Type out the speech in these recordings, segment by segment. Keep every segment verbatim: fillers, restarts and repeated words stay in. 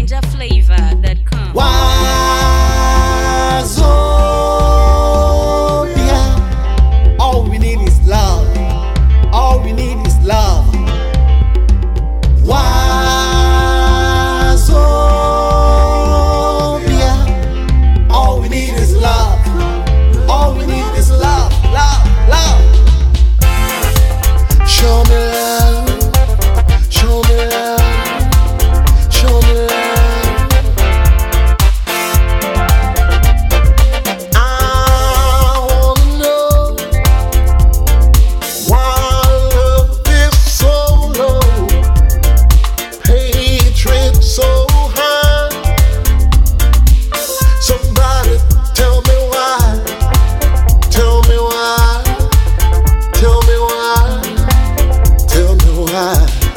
ninja flavor that comes. Wazobia. All we need is love. All we need is love. Wazobia. All we need is love. All we need is love, love, love. Show me love. Show me love. Show me love. I wanna know why love is so low, hatred so high. Somebody tell me why. Tell me why. Tell me why. Tell me why.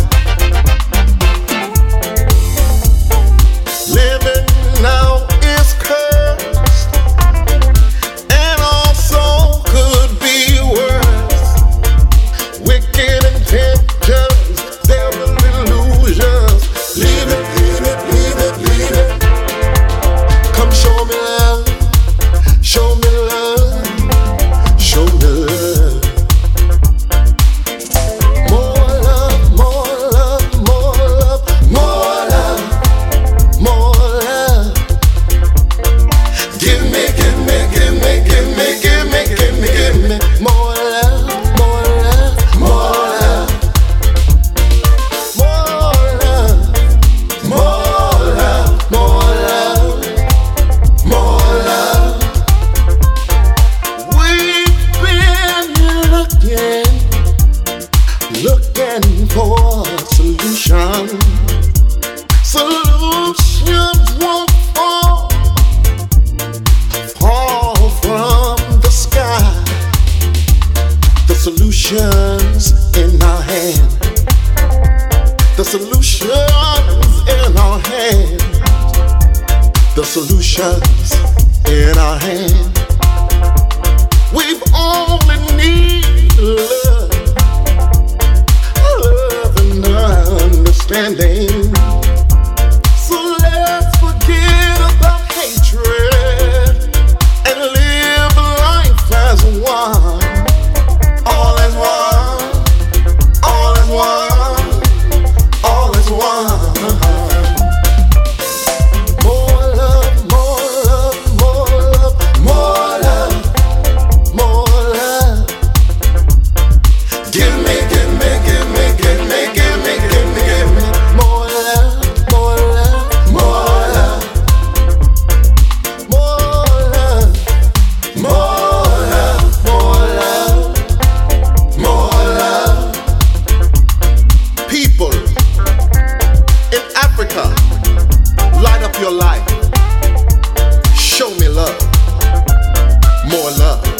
Living now is cursed, and also could be worse. Wicked intentions, devil illusions. Leave it, leave it, leave it, leave it. Come show me love, show me love, show me love. More love, more love, more love, more love, more love. Give me, give me, give me, give me, give me, give me, give me more love, more love, more love, more love, more love, more love, more love. We've been looking, looking for solutions. Solutions won't fall, fall from the sky. The solutions in our hand. The solutions in our hand. The solutions in our hand. We've only need love, love and understanding. So let's forget about hatred and live life as one. All as one, all as one, all as one. More love, more love, more love, more love, more love. Give me, give me, give me, give me, give me, give me, give me more love, more love, more love, more love, more love, more love, more love. People in Africa, light up your life. Show me love, more love.